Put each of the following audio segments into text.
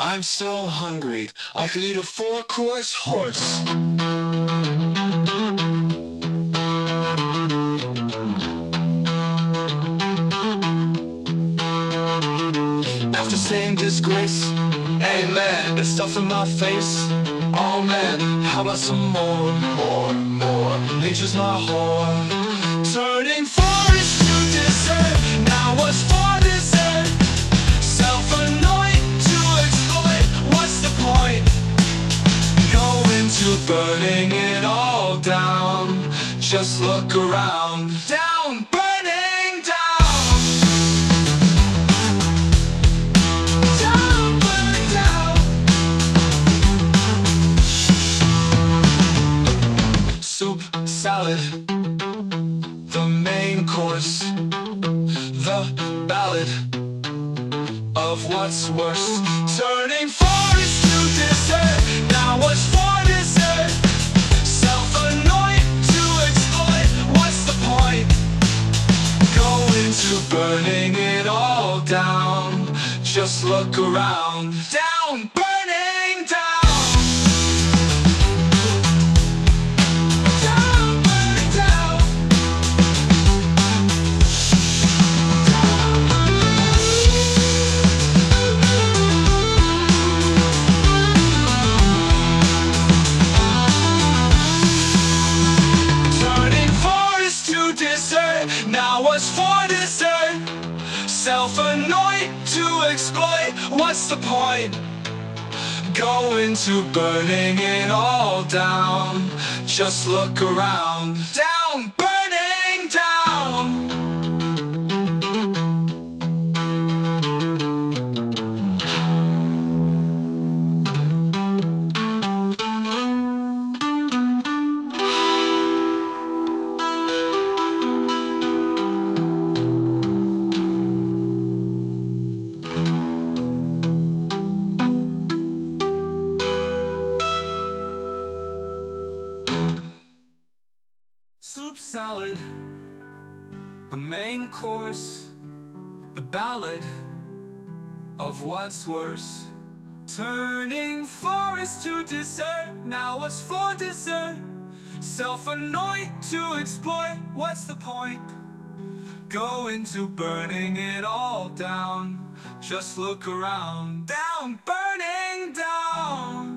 I'm so hungry, I could eat a four-course horse. After saying disgrace, amen, there's stuff in my face. Oh man, how about some more? Nature's my whore. Turning forest to desert, now what's for dessert? Self-anoint to exploit, what's the point? Going to burning it all down. Just look around. Down, burning down. Down, burning down. Soup, salad, the main course, the ballad of what's worse. Turning forest to dessert, now what's for dessert? Self-anoint to exploit, what's the point? Going to burning it all down. Just look around. Down, burning down. Down, burning down. Now what's for dessert? Self-anoint to exploit, what's the point? Going to burning it all down. Just look around. Down, burning down. Soup, salad, the main course, the ballad of what's worse. Turning forest to dessert, now what's for dessert? Self-anoint to exploit, what's the point? Going to burning it all down. Just look around. Down, burning down.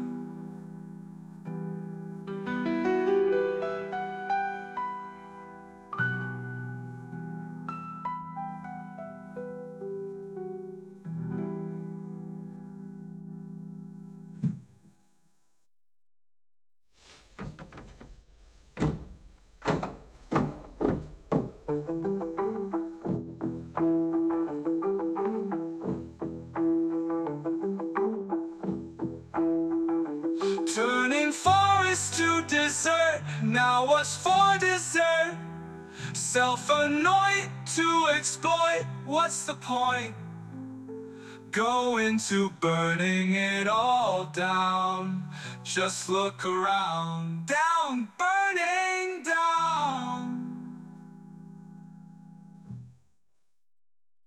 Turning forest to dessert, now what's for dessert? Self-anoint to exploit, what's the point? Going to burning it all down. Just look around. Down, burning